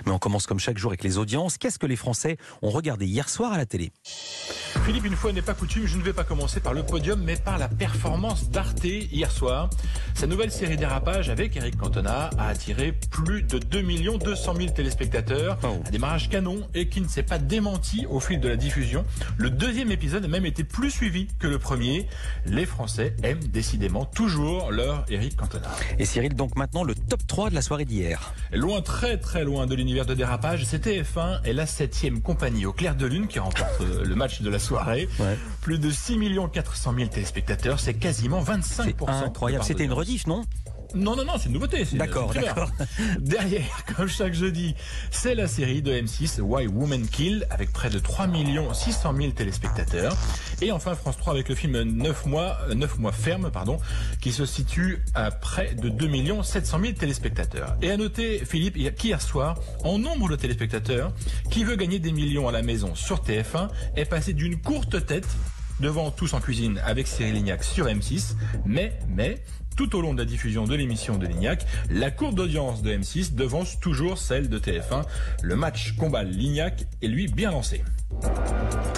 Mais on commence comme chaque jour avec les audiences. Qu'est-ce que les Français ont regardé hier soir à la télé? Philippe, une fois n'est pas coutume, je ne vais pas commencer par le podium, mais par la performance d'Arte hier soir. Sa nouvelle série Dérapage avec Eric Cantona a attiré plus de 2 200 000 téléspectateurs. Un démarrage canon et qui ne s'est pas démenti au fil de la diffusion. Le deuxième épisode a même été plus suivi que le premier. Les Français aiment décidément toujours leur Eric Cantona. Et Cyril, donc maintenant le top 3 de la soirée d'hier. Loin, très très loin de l'univers de Dérapage, c'est TF1 et la 7e compagnie au clair de lune qui remporte le match de la soirée. Ouais. Plus de 6 400 000 téléspectateurs, c'est quasiment 25%. C'est incroyable. C'était une rediff, non? Non, c'est une nouveauté. D'accord. Derrière, comme chaque jeudi, c'est la série de M6 Why Women Kill avec près de 3 600 000 téléspectateurs. Et enfin France 3 avec le film 9 mois ferme, qui se situe à près de 2 700 000 téléspectateurs. Et à noter, Philippe, qu'hier soir, en nombre de téléspectateurs, Qui veut gagner des millions à la maison sur TF1 est passé d'une courte tête devant Tous en cuisine avec Cyril Lignac sur M6, mais tout au long de la diffusion de l'émission de Lignac, la courbe d'audience de M6 devance toujours celle de TF1. Le match combat Lignac est lui bien lancé.